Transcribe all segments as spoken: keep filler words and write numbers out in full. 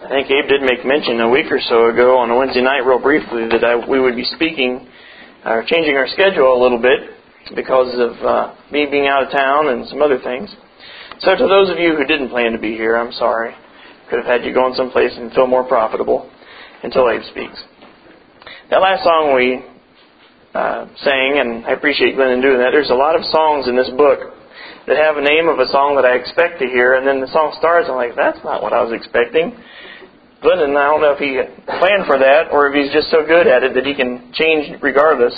I think Abe did make mention a week or so ago on a Wednesday night real briefly that I, we would be speaking, or uh, changing our schedule a little bit because of uh, me being out of town and some other things. So to those of you who didn't plan to be here, I'm sorry. Could have had you going someplace and feel more profitable until Abe speaks. That last song we uh, sang, and I appreciate Glenn doing that. There's a lot of songs in this book that have a name of a song that I expect to hear, and then the song starts, and I'm like, that's not what I was expecting. Glenn, I don't know if he planned for that or if he's just so good at it that he can change regardless.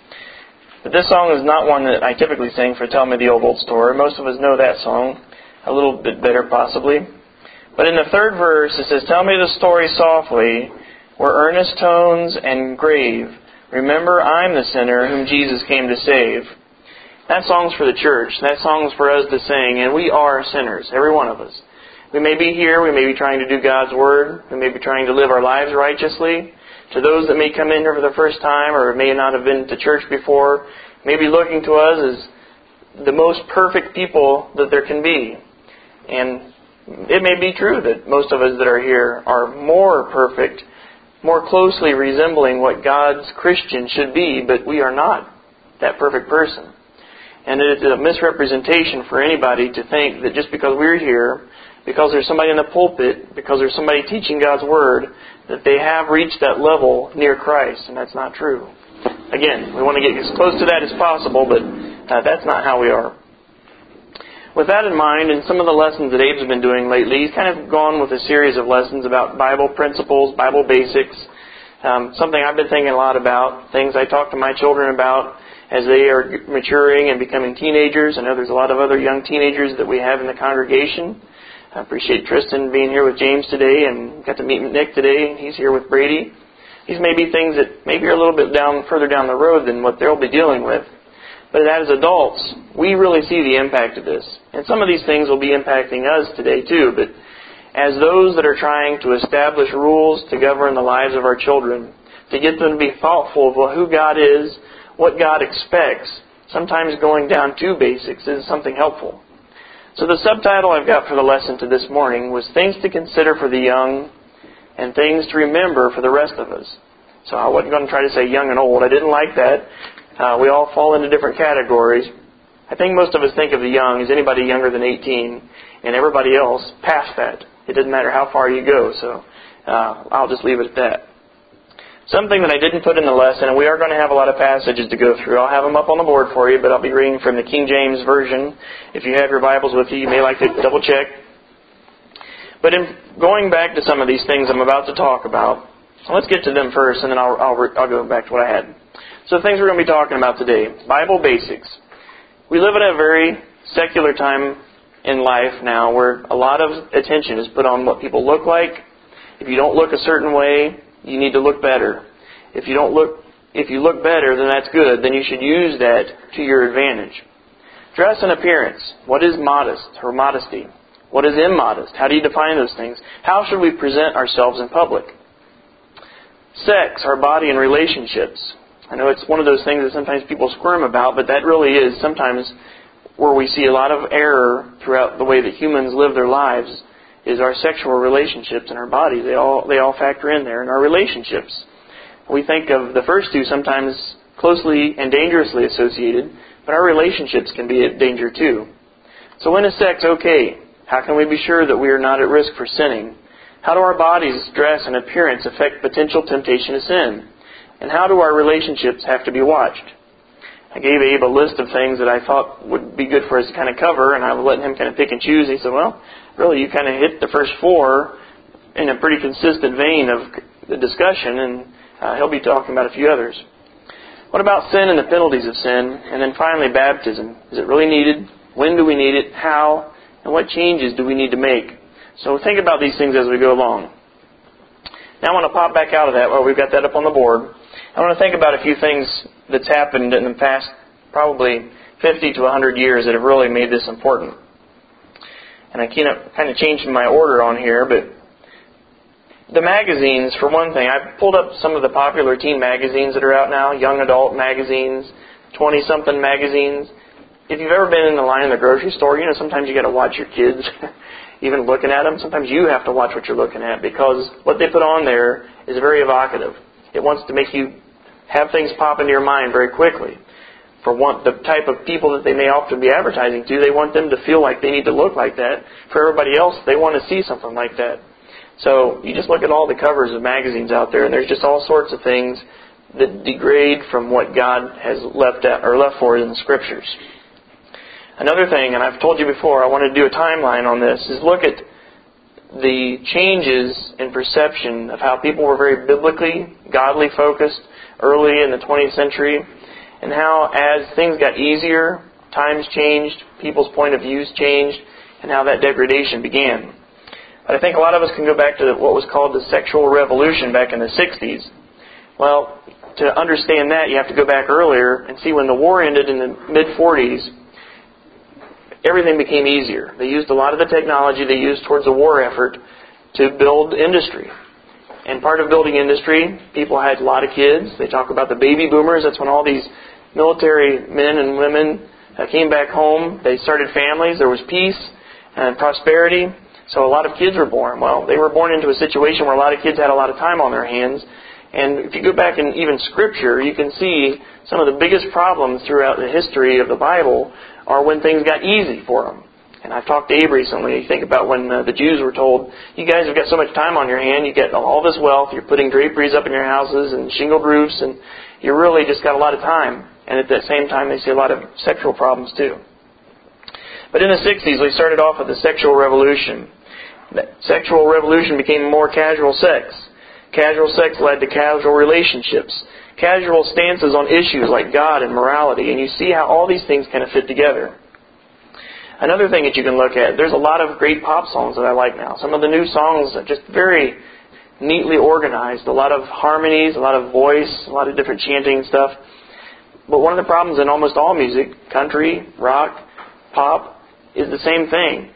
But this song is not one that I typically sing for Tell Me the Old Old Story. Most of us know that song a little bit better possibly. But in the third verse it says, Tell me the story softly, where earnest tones and grave. Remember I'm the sinner whom Jesus came to save. That song's for the church. That song's for us to sing, and we are sinners, every one of us. We may be here, we may be trying to do God's Word, we may be trying to live our lives righteously. To those that may come in here for the first time or may not have been to church before, may be looking to us as the most perfect people that there can be. And it may be true that most of us that are here are more perfect, more closely resembling what God's Christian should be, but we are not that perfect person. And it is a misrepresentation for anybody to think that just because we're here, because there's somebody in the pulpit, because there's somebody teaching God's Word, that they have reached that level near Christ, and that's not true. Again, we want to get as close to that as possible, but uh, that's not how we are. With that in mind, and some of the lessons that Abe's been doing lately, he's kind of gone with a series of lessons about Bible principles, Bible basics, um, something I've been thinking a lot about, things I talk to my children about as they are maturing and becoming teenagers. I know there's a lot of other young teenagers that we have in the congregation. I appreciate Tristan being here with James today, and got to meet Nick today. He's here with Brady. These may be things that maybe are a little bit down further down the road than what they'll be dealing with. But as adults, we really see the impact of this. And some of these things will be impacting us today too. But as those that are trying to establish rules to govern the lives of our children, to get them to be thoughtful of who God is, what God expects, sometimes going down to basics is something helpful. So the subtitle I've got for the lesson to this morning was Things to Consider for the Young and Things to Remember for the Rest of Us. So I wasn't going to try to say young and old. I didn't like that. Uh, we all fall into different categories. I think most of us think of the young as anybody younger than eighteen, and everybody else past that. It doesn't matter how far you go, so uh, I'll just leave it at that. Something that I didn't put in the lesson, and we are going to have a lot of passages to go through. I'll have them up on the board for you, but I'll be reading from the King James Version. If you have your Bibles with you, you may like to double check. But in going back to some of these things I'm about to talk about, let's get to them first, and then I'll, I'll, I'll go back to what I had. So the things we're going to be talking about today, Bible basics. We live in a very secular time in life now where a lot of attention is put on what people look like. If you don't look a certain way, you need to look better. If you don't look, if you look better, then that's good. Then you should use that to your advantage. Dress and appearance. What is modest or modesty? What is immodest? How do you define those things? How should we present ourselves in public? Sex, our body, and relationships. I know it's one of those things that sometimes people squirm about, but that really is sometimes where we see a lot of error throughout the way that humans live their lives. Is our sexual relationships and our body. They all they all factor in there. And our relationships. We think of the first two sometimes closely and dangerously associated, but our relationships can be at danger too. So when is sex okay? How can we be sure that we are not at risk for sinning? How do our bodies, dress, and appearance affect potential temptation to sin? And how do our relationships have to be watched? I gave Abe a list of things that I thought would be good for us to kind of cover, and I was letting him kind of pick and choose. He said, well, really, you kind of hit the first four in a pretty consistent vein of the discussion, and uh, he'll be talking about a few others. What about sin and the penalties of sin? And then finally, baptism. Is it really needed? When do we need it? How? And what changes do we need to make? So think about these things as we go along. Now I want to pop back out of that. Well, we've got that up on the board. I want to think about a few things that's happened in the past probably fifty to one hundred years that have really made this important. And I kind of changed my order on here, but the magazines, for one thing, I pulled up some of the popular teen magazines that are out now, young adult magazines, twenty-something magazines. If you've ever been in the line in the grocery store, you know, sometimes you got to watch your kids. even looking at them. Sometimes you have to watch what you're looking at because what they put on there is very evocative. It wants to make you have things pop into your mind very quickly. For one, the type of people that they may often be advertising to, they want them to feel like they need to look like that. For everybody else, they want to see something like that. So you just look at all the covers of magazines out there, and there's just all sorts of things that degrade from what God has left at, or left for in the Scriptures. Another thing, and I've told you before, I want to do a timeline on this, is look at the changes in perception of how people were very biblically, godly focused early in the twentieth century, and how as things got easier, times changed, people's point of views changed, and how that degradation began. But I think a lot of us can go back to what was called the sexual revolution back in the sixties. Well, to understand that, you have to go back earlier and see when the war ended in the mid forties, everything became easier. They used a lot of the technology they used towards the war effort to build industry. And part of building industry, people had a lot of kids. They talk about the baby boomers. That's when all these military men and women uh, came back home. They started families. There was peace and prosperity. So a lot of kids were born. Well, they were born into a situation where a lot of kids had a lot of time on their hands. And if you go back in even Scripture, you can see some of the biggest problems throughout the history of the Bible are when things got easy for them. And I've talked to Abe recently. You think about when uh, the Jews were told, you guys have got so much time on your hand, you get all this wealth, you're putting draperies up in your houses and shingled roofs, and you really just got a lot of time. And at the same time, they see a lot of sexual problems too. But in the sixties, we started off with the sexual revolution. The sexual revolution became more casual sex. Casual sex led to casual relationships. Casual stances on issues like God and morality. And you see how all these things kind of fit together. Another thing that you can look at, there's a lot of great pop songs that I like now. Some of the new songs are just very neatly organized. A lot of harmonies, a lot of voice, a lot of different chanting and stuff. But one of the problems in almost all music, country, rock, pop, is the same thing.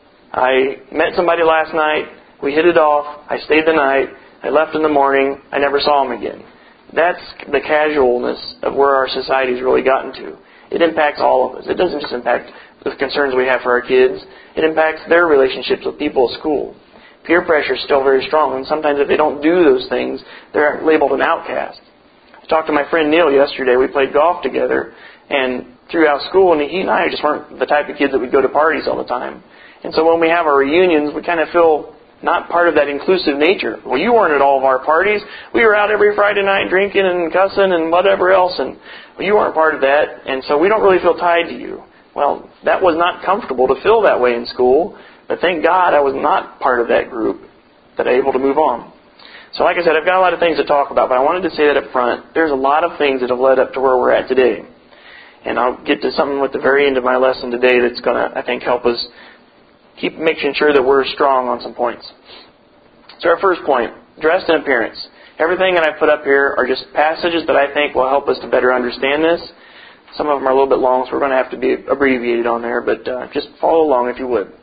I met somebody last night, we hit it off, I stayed the night, I left in the morning, I never saw him again. That's the casualness of where our society's really gotten to. It impacts all of us. It doesn't just impact the concerns we have for our kids. It impacts their relationships with people at school. Peer pressure is still very strong, and sometimes if they don't do those things, they're labeled an outcast. I talked to my friend Neil yesterday. We played golf together, and throughout school, and he and I just weren't the type of kids that would go to parties all the time. And so when we have our reunions, we kind of feel not part of that inclusive nature. Well, you weren't at all of our parties. We were out every Friday night drinking and cussing and whatever else, and well, you weren't part of that, and so we don't really feel tied to you. Well, that was not comfortable to feel that way in school, but thank God I was not part of that group that I'm able to move on. So like I said, I've got a lot of things to talk about, but I wanted to say that up front. There's a lot of things that have led up to where we're at today. And I'll get to something at the very end of my lesson today that's going to, I think, help us keep making sure that we're strong on some points. So our first point, dress and appearance. Everything that I put up here are just passages that I think will help us to better understand this. Some of them are a little bit long, so we're going to have to be abbreviated on there, but uh, just follow along if you would.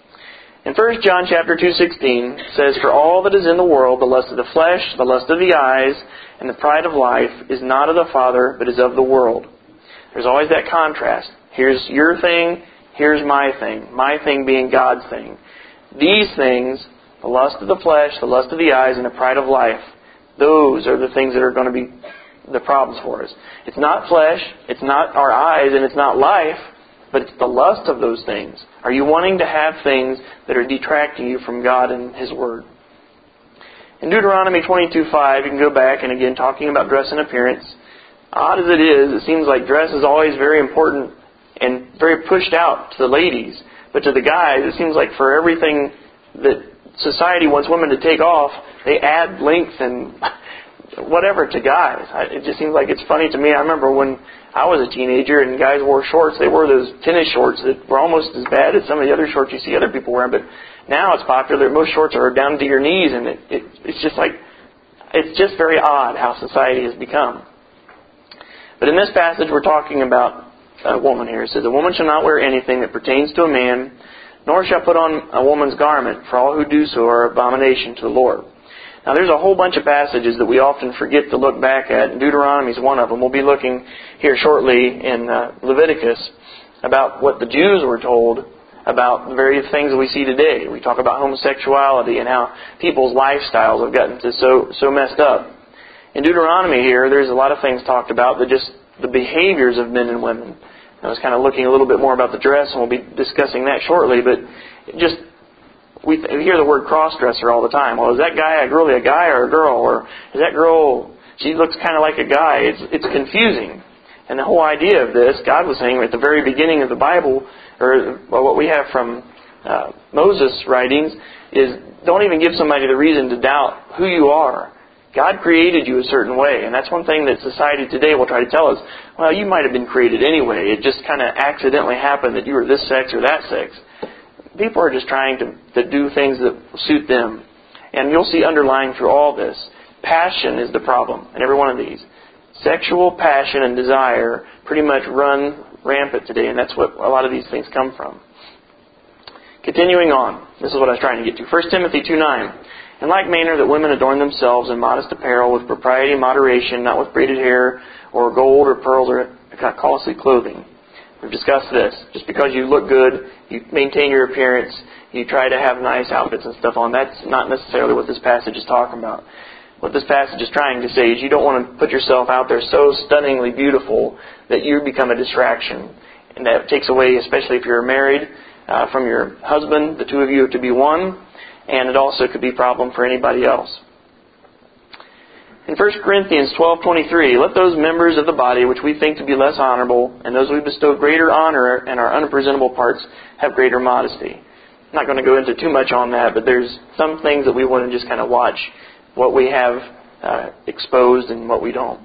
In First John chapter two sixteen, it says, "For all that is in the world, the lust of the flesh, the lust of the eyes, and the pride of life is not of the Father, but is of the world." There's always that contrast. Here's your thing, here's my thing. My thing being God's thing. These things, the lust of the flesh, the lust of the eyes, and the pride of life, those are the things that are going to be the problems for us. It's not flesh, it's not our eyes, and it's not life, but it's the lust of those things. Are you wanting to have things that are detracting you from God and His Word? In Deuteronomy twenty-two five, you can go back, and again, talking about dress and appearance. Odd as it is, it seems like dress is always very important and very pushed out to the ladies. But to the guys, it seems like for everything that society wants women to take off, they add length and whatever to guys. It just seems like it's funny to me. I remember when I was a teenager and guys wore shorts, they wore those tennis shorts that were almost as bad as some of the other shorts you see other people wearing. But now it's popular. Most shorts are down to your knees, and it, it, it's just like, it's just very odd how society has become. But in this passage, we're talking about a woman here. It says, "A woman shall not wear anything that pertains to a man, nor shall put on a woman's garment, for all who do so are abomination to the Lord." Now, there's a whole bunch of passages that we often forget to look back at, and Deuteronomy is one of them. We'll be looking here shortly in uh, Leviticus about what the Jews were told about the very things that we see today. We talk about homosexuality and how people's lifestyles have gotten to so so messed up. In Deuteronomy here, there's a lot of things talked about, but just the behaviors of men and women. I was kind of looking a little bit more about the dress, and we'll be discussing that shortly, but just we hear the word cross-dresser all the time. Well, is that guy really a guy or a girl? Or is that girl, she looks kind of like a guy? It's, it's confusing. And the whole idea of this, God was saying at the very beginning of the Bible, or well, what we have from uh, Moses' writings, is don't even give somebody the reason to doubt who you are. God created you a certain way, and that's one thing that society today will try to tell us. Well, you might have been created anyway. It just kind of accidentally happened that you were this sex or that sex. People are just trying to, to do things that suit them. And you'll see underlying through all this, passion is the problem in every one of these. Sexual passion and desire pretty much run rampant today, and that's what a lot of these things come from. Continuing on, this is what I was trying to get to. First Timothy two nine. In like manner that women adorn themselves in modest apparel with propriety and moderation, not with braided hair or gold or pearls or costly clothing. We've discussed this. Just because you look good, you maintain your appearance, you try to have nice outfits and stuff on, that's not necessarily what this passage is talking about. What this passage is trying to say is you don't want to put yourself out there so stunningly beautiful that you become a distraction. And that takes away, especially if you're married, uh, from your husband, the two of you are to be one. And it also could be a problem for anybody else. In First Corinthians twelve twenty-three, let those members of the body which we think to be less honorable, and those we bestow greater honor and our unpresentable parts have greater modesty. I'm not going to go into too much on that, but there's some things that we want to just kind of watch, what we have uh, exposed and what we don't.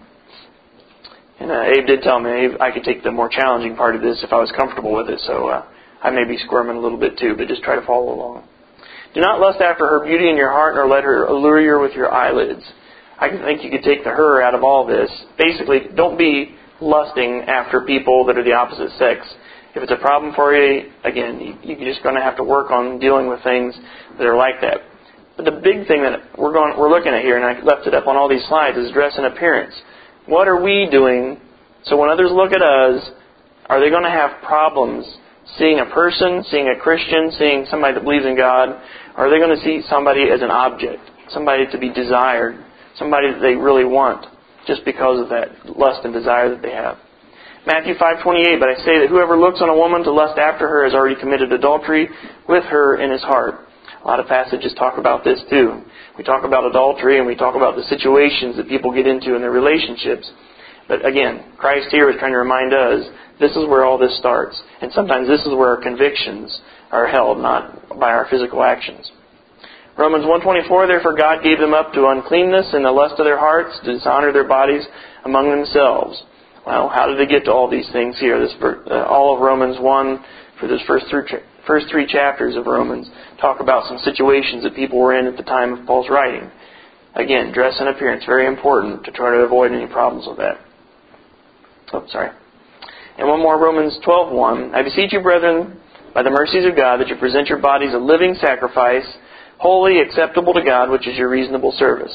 And uh, Abe did tell me Abe, I could take the more challenging part of this if I was comfortable with it, so uh, I may be squirming a little bit too, but just try to follow along. Do not lust after her beauty in your heart, nor let her allure you with your eyelids. I think you could take the her out of all this. Basically, don't be lusting after people that are the opposite sex. If it's a problem for you, again, you're just going to have to work on dealing with things that are like that. But the big thing that we're going, we're looking at here, and I left it up on all these slides, is dress and appearance. What are we doing so when others look at us, are they going to have problems seeing a person, seeing a Christian, seeing somebody that believes in God? Or are they going to see somebody as an object, somebody to be desired, somebody that they really want, just because of that lust and desire that they have? Matthew five twenty-eight, but I say that whoever looks on a woman to lust after her has already committed adultery with her in his heart. A lot of passages talk about this too. We talk about adultery and we talk about the situations that people get into in their relationships. But again, Christ here is trying to remind us, this is where all this starts. And sometimes this is where our convictions are held, not by our physical actions. Romans one twenty-four, therefore God gave them up to uncleanness in the lust of their hearts, to dishonor their bodies among themselves. Well, how did they get to all these things here? This uh, all of Romans one, for those first three, first three chapters of Romans, talk about some situations that people were in at the time of Paul's writing. Again, dress and appearance, very important to try to avoid any problems with that. Oh, sorry. And one more, Romans twelve one. I beseech you, brethren, by the mercies of God, that you present your bodies a living sacrifice, holy, acceptable to God, which is your reasonable service.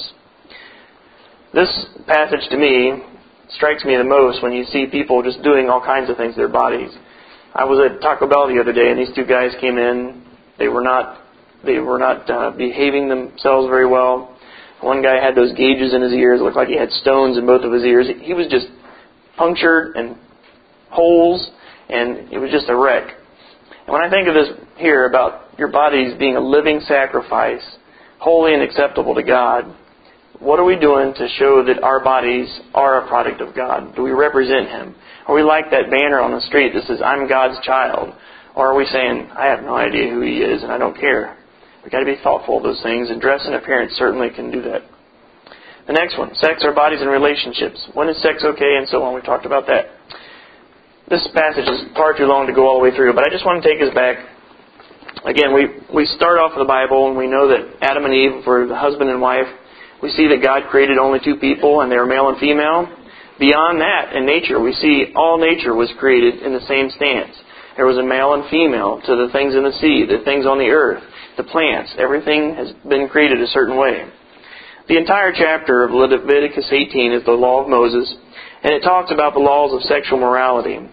This passage to me strikes me the most when you see people just doing all kinds of things to their bodies. I was at Taco Bell the other day, and these two guys came in. They were not, they were not uh, behaving themselves very well. One guy had those gauges in his ears. It looked like he had stones in both of his ears. He was just punctured and holes, and it was just a wreck. And when I think of this here about your bodies being a living sacrifice, holy and acceptable to God, what are we doing to show that our bodies are a product of God? Do we represent Him? Are we like that banner on the street that says, I'm God's child? Or are we saying, I have no idea who He is and I don't care? We've got to be thoughtful of those things, and dress and appearance certainly can do that. The next one, sex, our bodies, and relationships. When is sex okay, and so on. We talked about that. This passage is far too long to go all the way through, but I just want to take us back. Again, we, we start off with the Bible, and we know that Adam and Eve were the husband and wife. We see that God created only two people, and they were male and female. Beyond that, in nature, we see all nature was created in the same stance. There was a male and female to the things in the sea, the things on the earth, the plants. Everything has been created a certain way. The entire chapter of Leviticus eighteen is the law of Moses, and it talks about the laws of sexual morality.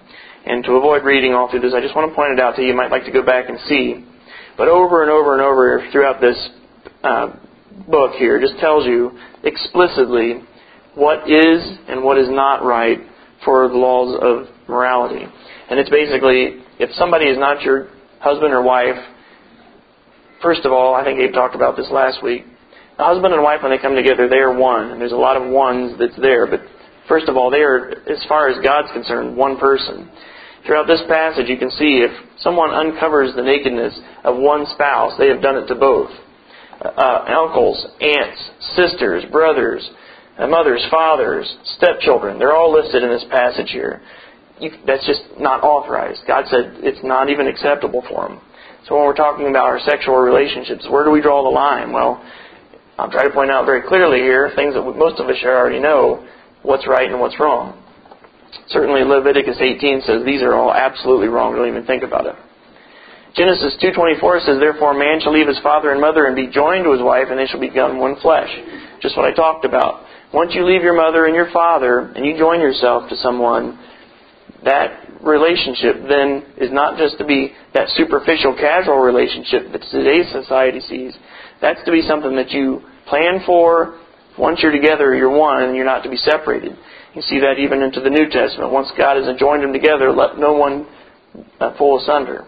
And to avoid reading all through this, I just want to point it out to you. You might like to go back and see. But over and over and over throughout this uh, book here, just tells you explicitly what is and what is not right for the laws of morality. And it's basically, if somebody is not your husband or wife, first of all, I think Abe talked about this last week, the husband and wife, when they come together, they are one. And there's a lot of ones that's there. But first of all, they are, as far as God's concerned, one person. Throughout this passage, you can see if someone uncovers the nakedness of one spouse, they have done it to both. Uh, uncles, aunts, sisters, brothers, uh, mothers, fathers, stepchildren, they're all listed in this passage here. You, that's just not authorized. God said it's not even acceptable for them. So when we're talking about our sexual relationships, where do we draw the line? Well, I'll try to point out very clearly here things that most of us already know, what's right and what's wrong. Certainly Leviticus eighteen says these are all absolutely wrong. Don't even think about it. Genesis two twenty-four says, therefore a man shall leave his father and mother and be joined to his wife, and they shall become one flesh. Just what I talked about. Once you leave your mother and your father and you join yourself to someone, that relationship then is not just to be that superficial, casual relationship that today's society sees. That's to be something that you plan for. Once you're together, you're one, and you're not to be separated. You see that even into the New Testament. Once God has joined them together, let no one uh, pull asunder.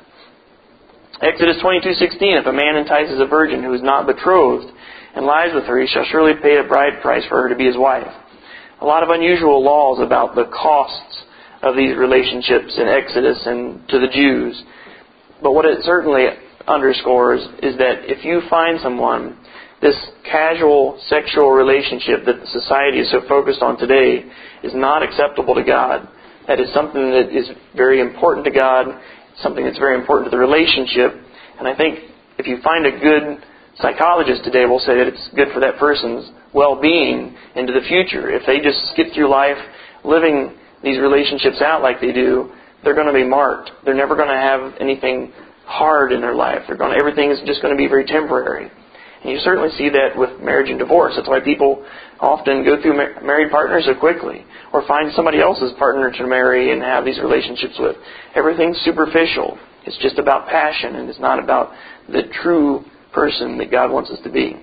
Exodus twenty-two sixteen, if a man entices a virgin who is not betrothed and lies with her, he shall surely pay a bride price for her to be his wife. A lot of unusual laws about the costs of these relationships in Exodus and to the Jews. But what it certainly underscores is that if you find someone, this casual sexual relationship that society is so focused on today is not acceptable to God. That is something that is very important to God, something that's very important to the relationship. And I think if you find a good psychologist today, will say that it's good for that person's well-being into the future. If they just skip through life living these relationships out like they do, they're going to be marked. They're never going to have anything hard in their life. They're going to, everything is just going to be very temporary. And you certainly see that with marriage and divorce. That's why people often go through mar- married partners so quickly, or find somebody else's partner to marry and have these relationships with. Everything's superficial. It's just about passion, and it's not about the true person that God wants us to be.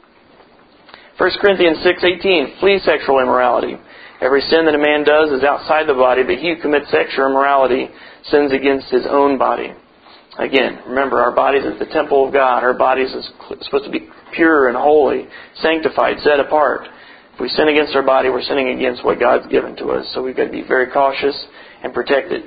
First Corinthians six eighteen, flee sexual immorality. Every sin that a man does is outside the body, but he who commits sexual immorality sins against his own body. Again, remember, our bodies is the temple of God. Our bodies is supposed to be pure and holy, sanctified, set apart. If we sin against our body, we're sinning against what God's given to us. So we've got to be very cautious and protected.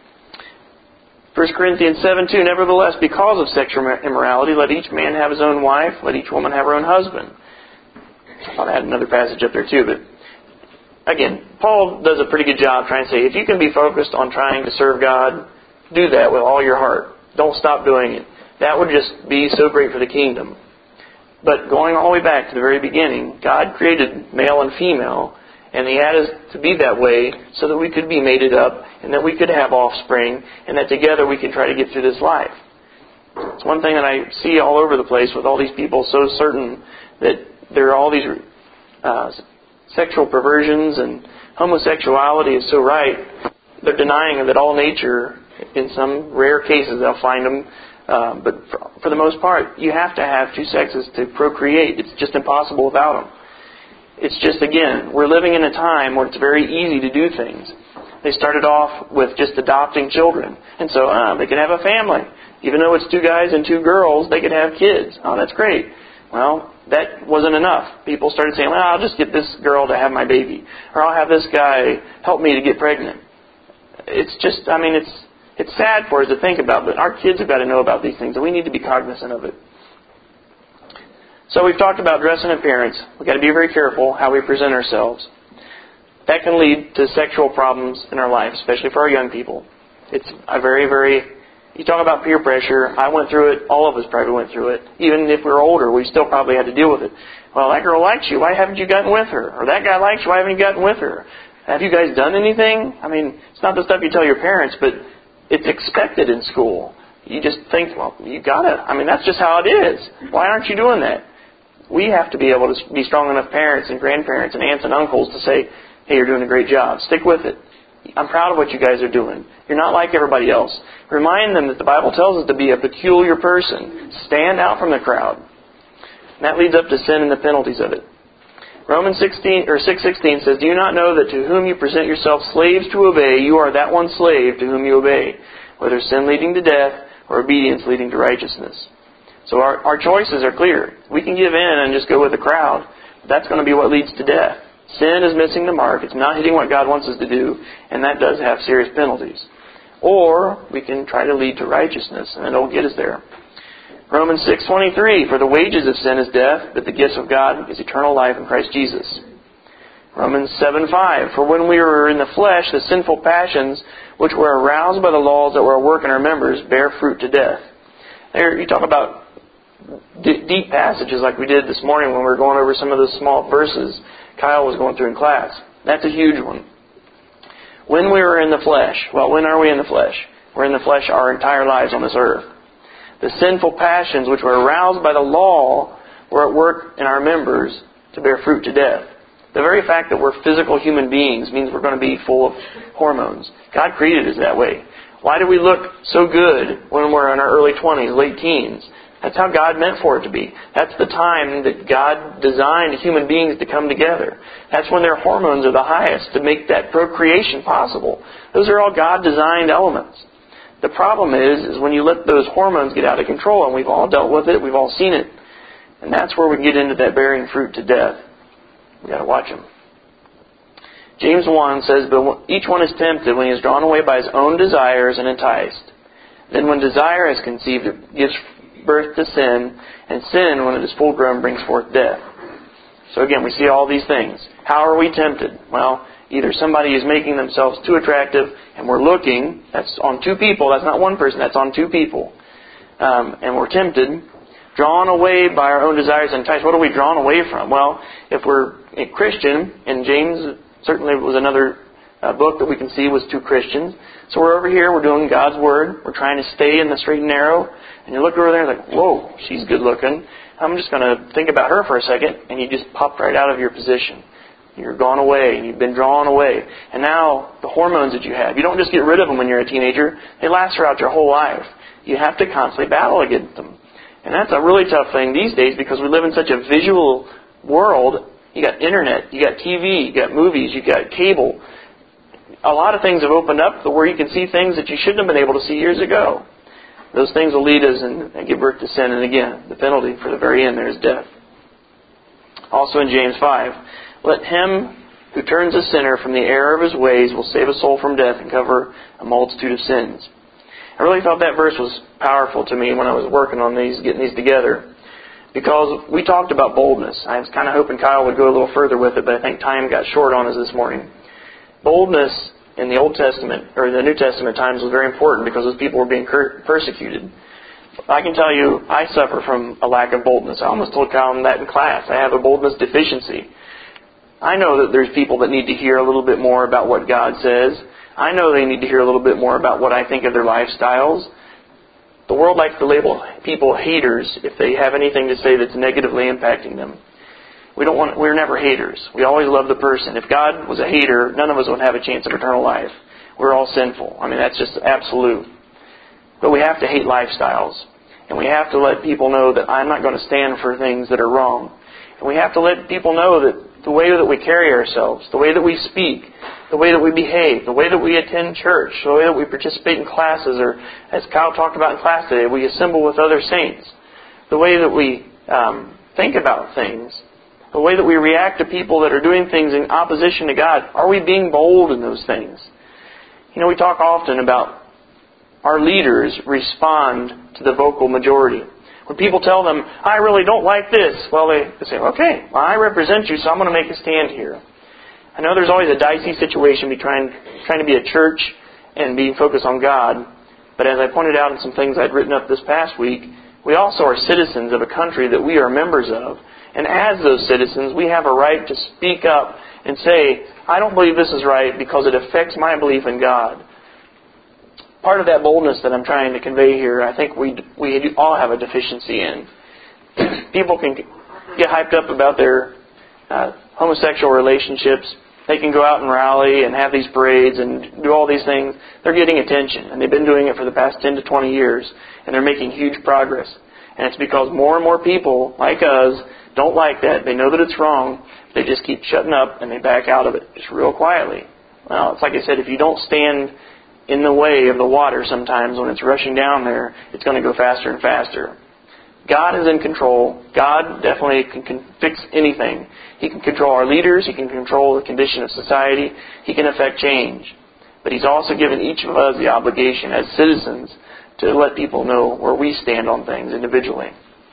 First Corinthians seven two, nevertheless, because of sexual immorality, let each man have his own wife, let each woman have her own husband. I thought I had another passage up there too, but again, Paul does a pretty good job trying to say, if you can be focused on trying to serve God, do that with all your heart. Don't stop doing it. That would just be so great for the kingdom. But going all the way back to the very beginning, God created male and female, and He had us to be that way so that we could be mated up, and that we could have offspring, and that together we could try to get through this life. It's one thing that I see all over the place with all these people so certain that there are all these uh, sexual perversions and homosexuality is so right. They're denying that all nature, in some rare cases they'll find them, uh, but for, for the most part, you have to have two sexes to procreate. It's just impossible without them. It's just, again, we're living in a time where it's very easy to do things. They started off with just adopting children, and so uh, they could have a family. Even though it's two guys and two girls, they could have kids. Oh, that's great. Well, that wasn't enough. People started saying, well, I'll just get this girl to have my baby, or I'll have this guy help me to get pregnant. It's just, I mean, it's it's sad for us to think about, but our kids have got to know about these things, and we need to be cognizant of it. So we've talked about dress and appearance. We've got to be very careful how we present ourselves. That can lead to sexual problems in our life, especially for our young people. It's a very, very... You talk about peer pressure. I went through it. All of us probably went through it. Even if we're older, we still probably had to deal with it. Well, that girl likes you. Why haven't you gotten with her? Or that guy likes you. Why haven't you gotten with her? Have you guys done anything? I mean, it's not the stuff you tell your parents, but it's expected in school. You just think, well, you got to. I mean, that's just how it is. Why aren't you doing that? We have to be able to be strong enough parents and grandparents and aunts and uncles to say, hey, you're doing a great job. Stick with it. I'm proud of what you guys are doing. You're not like everybody else. Remind them that the Bible tells us to be a peculiar person. Stand out from the crowd. And that leads up to sin and the penalties of it. Romans sixteen or six sixteen says, "Do you not know that to whom you present yourselves slaves to obey, you are that one slave to whom you obey, whether sin leading to death or obedience leading to righteousness?" So our, our choices are clear. We can give in and just go with the crowd. But that's going to be what leads to death. Sin is missing the mark. It's not hitting what God wants us to do, and that does have serious penalties. Or we can try to lead to righteousness, and it'll get us there. Romans six twenty-three, "For the wages of sin is death, but the gift of God is eternal life in Christ Jesus." Romans seven five, "For when we were in the flesh, the sinful passions which were aroused by the laws that were at work in our members bear fruit to death." There, you talk about d- deep passages like we did this morning when we were going over some of those small verses Kyle was going through in class. That's a huge one. When we were in the flesh, well, when are we in the flesh? We're in the flesh our entire lives on this earth. The sinful passions which were aroused by the law were at work in our members to bear fruit to death. The very fact that we're physical human beings means we're going to be full of hormones. God created us that way. Why do we look so good when we're in our early twenties, late teens? That's how God meant for it to be. That's the time that God designed human beings to come together. That's when their hormones are the highest to make that procreation possible. Those are all God-designed elements. The problem is, is when you let those hormones get out of control, and we've all dealt with it, we've all seen it, and that's where we can get into that bearing fruit to death. We've got to watch them. James one says, "But each one is tempted when he is drawn away by his own desires and enticed. Then when desire is conceived, it gives birth to sin, and sin, when it is full grown, brings forth death." So again, we see all these things. How are we tempted? Well, either somebody is making themselves too attractive, and we're looking, that's on two people, that's not one person, that's on two people, um, and we're tempted, drawn away by our own desires and enticed. What are we drawn away from? Well, if we're a Christian, and James certainly was another uh, book that we can see was two Christians. So we're over here, we're doing God's Word, we're trying to stay in the straight and narrow, and you look over there and like, whoa, she's good looking. I'm just going to think about her for a second, and you just popped right out of your position. You're gone away, and you've been drawn away. And now, the hormones that you have, you don't just get rid of them when you're a teenager. They last throughout your whole life. You have to constantly battle against them. And that's a really tough thing these days because we live in such a visual world. You got internet, you got T V, you got movies, you got cable. A lot of things have opened up where you can see things that you shouldn't have been able to see years ago. Those things will lead us and, and give birth to sin. And again, the penalty for the very end there is death. Also in James five, "Let him who turns a sinner from the error of his ways will save a soul from death and cover a multitude of sins." I really felt that verse was powerful to me when I was working on these, getting these together. Because we talked about boldness. I was kind of hoping Kyle would go a little further with it, but I think time got short on us this morning. Boldness in the Old Testament, or the New Testament times, was very important because those people were being persecuted. I can tell you, I suffer from a lack of boldness. I almost told Kyle that in class. I have a boldness deficiency. I know that there's people that need to hear a little bit more about what God says. I know they need to hear a little bit more about what I think of their lifestyles. The world likes to label people haters if they have anything to say that's negatively impacting them. We don't want. We're never haters. We always love the person. If God was a hater, none of us would have a chance of eternal life. We're all sinful. I mean, that's just absolute. But we have to hate lifestyles. And we have to let people know that I'm not going to stand for things that are wrong. And we have to let people know that the way that we carry ourselves, the way that we speak, the way that we behave, the way that we attend church, the way that we participate in classes, or as Kyle talked about in class today, we assemble with other saints, the way that we um, think about things, the way that we react to people that are doing things in opposition to God. Are we being bold in those things? You know, we talk often about our leaders respond to the vocal majority. When people tell them, I really don't like this, well, they, they say, okay, well, I represent you, so I'm going to make a stand here. I know there's always a dicey situation between trying to be a church and being focused on God, but as I pointed out in some things I'd written up this past week, we also are citizens of a country that we are members of. And as those citizens, we have a right to speak up and say, I don't believe this is right because it affects my belief in God. Part of that boldness that I'm trying to convey here, I think we we all have a deficiency in. People can get hyped up about their uh, homosexual relationships. they can go out and rally and have these parades and do all these things. They're getting attention, and they've been doing it for the past ten to twenty years, and they're making huge progress. And it's because more and more people, like us, don't like that. They know that it's wrong. They just keep shutting up, and they back out of it just real quietly. Well, it's like I said, if you don't stand in the way of the water sometimes when it's rushing down there, it's going to go faster and faster. God is in control. God definitely can, can fix anything. He can control our leaders. He can control the condition of society. He can affect change. But He's also given each of us the obligation as citizens to let people know where we stand on things individually.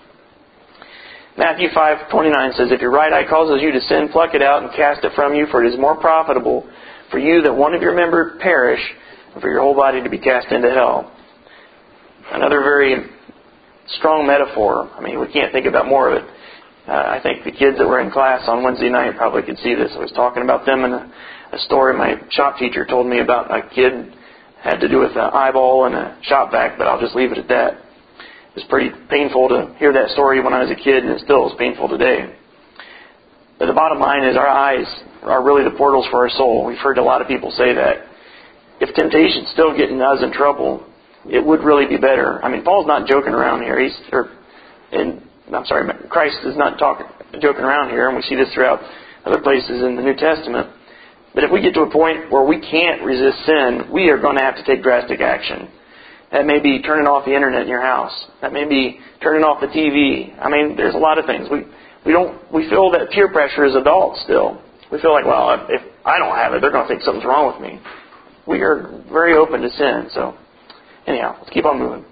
Matthew five twenty-nine says, "If your right eye causes you to sin, pluck it out and cast it from you, for it is more profitable for you that one of your members perish and for your whole body to be cast into hell." Another very strong metaphor. I mean, we can't think about more of it. Uh, I think the kids that were in class on Wednesday night probably could see this. I was talking about them in a, a story my shop teacher told me about a kid had to do with an eyeball and a shop vac, but I'll just leave it at that. It was pretty painful to hear that story when I was a kid, and it still is painful today. But the bottom line is our eyes are really the portals for our soul. We've heard a lot of people say that. If temptation's still getting us in trouble, it would really be better. I mean, Paul's not joking around here. He's, or, and I'm sorry, Christ is not talking, joking around here, and we see this throughout other places in the New Testament. But if we get to a point where we can't resist sin, we are going to have to take drastic action. That may be turning off the internet in your house. That may be turning off the T V. I mean, there's a lot of things. We we don't we feel that peer pressure as adults still. We feel like, well, if, if I don't have it, they're going to think something's wrong with me. We are very open to sin. So, anyhow, let's keep on moving.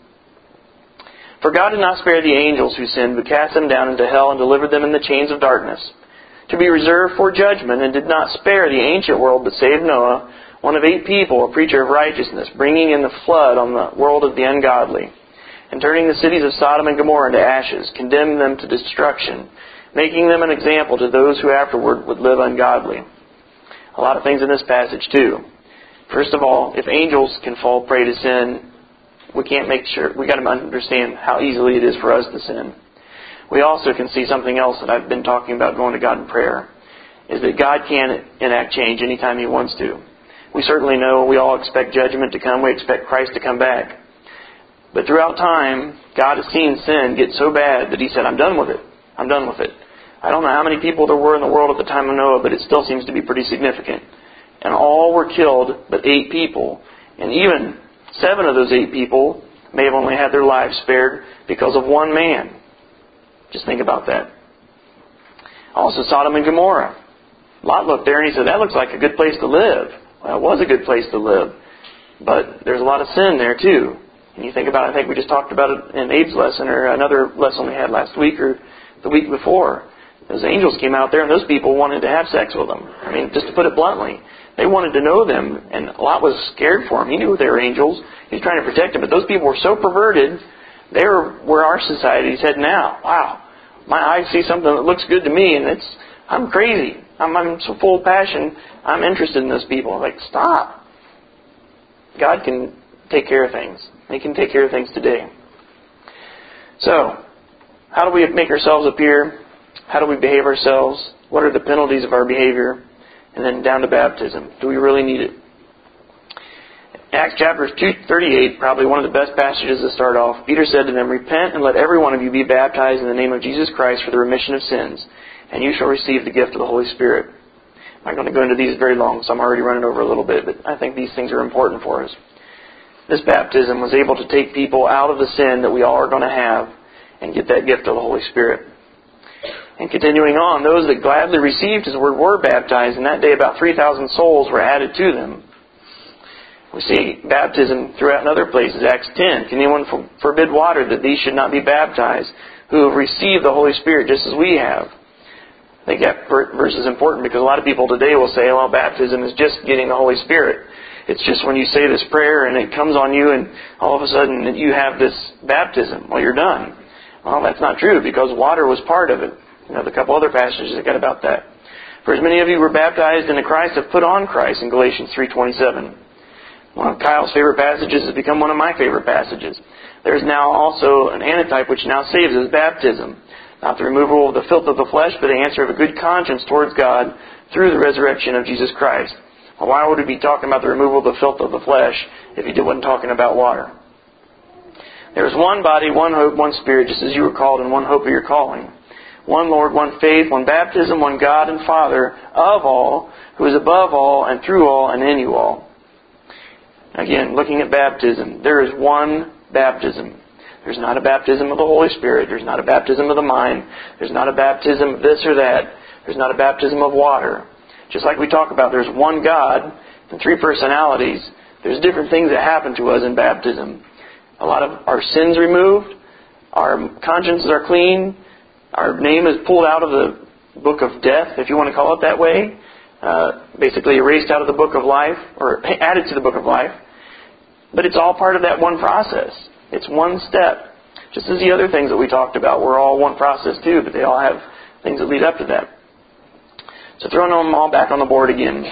"For God did not spare the angels who sinned, but cast them down into hell and delivered them in the chains of darkness, to be reserved for judgment, and did not spare the ancient world, but saved Noah, one of eight people, a preacher of righteousness, bringing in the flood on the world of the ungodly, and turning the cities of Sodom and Gomorrah into ashes, condemned them to destruction, making them an example to those who afterward would live ungodly." A lot of things in this passage too. First of all, if angels can fall prey to sin, we can't make sure, we got to understand how easily it is for us to sin. We also can see something else that I've been talking about going to God in prayer, is that God can enact change anytime He wants to. We certainly know we all expect judgment to come. We expect Christ to come back. But throughout time, God has seen sin get so bad that He said, I'm done with it. I'm done with it. I don't know how many people there were in the world at the time of Noah, but it still seems to be pretty significant. And all were killed but eight people. And even seven of those eight people may have only had their lives spared because of one man. Just think about that. Also, Sodom and Gomorrah. Lot looked there and he said, that looks like a good place to live. Well, it was a good place to live. But there's a lot of sin there too. And you think about it, I think we just talked about it in Abe's lesson or another lesson we had last week or the week before. Those angels came out there and those people wanted to have sex with them. I mean, just to put it bluntly. They wanted to know them, and Lot was scared for them. He knew they were angels. He was trying to protect them. But those people were so perverted, they were where our society's heading now. Wow, my eyes see something that looks good to me, and it's I'm crazy. I'm, I'm so full of passion. I'm interested in those people. Like, stop. God can take care of things. He can take care of things today. So, how do we make ourselves appear? How do we behave ourselves? What are the penalties of our behavior? And then down to baptism. Do we really need it? Acts chapter two thirty-eight, probably one of the best passages to start off. Peter said to them, repent and let every one of you be baptized in the name of Jesus Christ for the remission of sins, and you shall receive the gift of the Holy Spirit. I'm not going to go into these very long, so I'm already running over a little bit, but I think these things are important for us. This baptism was able to take people out of the sin that we all are going to have and get that gift of the Holy Spirit. And continuing on, those that gladly received His word were baptized, and that day about three thousand souls were added to them. We see baptism throughout in other places. Acts ten, can anyone forbid water that these should not be baptized, who have received the Holy Spirit just as we have? I think that verse is important because a lot of people today will say, well, baptism is just getting the Holy Spirit. It's just when you say this prayer and it comes on you and all of a sudden you have this baptism. Well, you're done. Well, that's not true because water was part of it. You know, a couple other passages that got about that. For as many of you were baptized into Christ have put on Christ in Galatians three twenty-seven. One of Kyle's favorite passages has become one of my favorite passages. There is now also an antitype which now saves as baptism. Not the removal of the filth of the flesh, but the answer of a good conscience towards God through the resurrection of Jesus Christ. Well, why would he be talking about the removal of the filth of the flesh if he wasn't talking about water? There is one body, one hope, one Spirit, just as you were called in one hope of your calling. One Lord, one faith, one baptism, one God and Father of all, who is above all and through all and in you all. Again, looking at baptism, there is one baptism. There's not a baptism of the Holy Spirit. There's not a baptism of the mind. There's not a baptism of this or that. There's not a baptism of water. Just like we talk about, there's one God and three personalities. There's different things that happen to us in baptism. A lot of our sins removed. Our consciences are clean. Our name is pulled out of the book of death, if you want to call it that way. Uh, basically erased out of the book of life, or added to the book of life. But it's all part of that one process. It's one step. Just as the other things that we talked about were all one process too, but they all have things that lead up to that. So throwing them all back on the board again.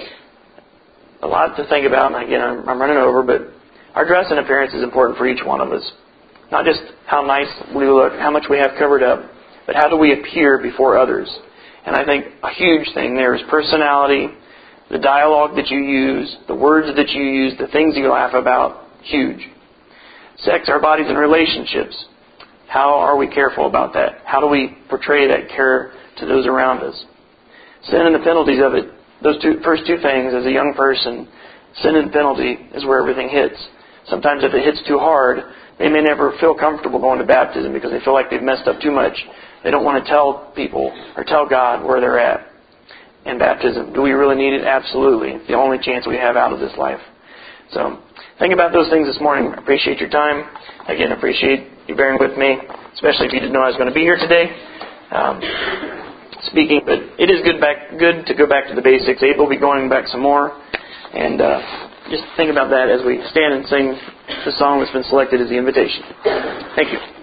A lot to think about, and again, I'm, I'm running over, but our dress and appearance is important for each one of us. Not just how nice we look, how much we have covered up, but how do we appear before others. And I think a huge thing there is personality, the dialogue that you use, the words that you use, the things you laugh about, huge. Sex, our bodies, and relationships. How are we careful about that? How do we portray that care to those around us? Sin and the penalties of it. Those two, first two things, as a young person, sin and penalty is where everything hits. Sometimes if it hits too hard, they may never feel comfortable going to baptism because they feel like they've messed up too much. They don't want to tell people or tell God where they're at in baptism. Do we really need it? Absolutely. It's the only chance we have out of this life. So think about those things this morning. I appreciate your time. Again, appreciate you bearing with me, especially if you didn't know I was going to be here today um, speaking. But it is good back good to go back to the basics. Abe will be going back some more. And uh, just think about that as we stand and sing the song that's been selected as the invitation. Thank you.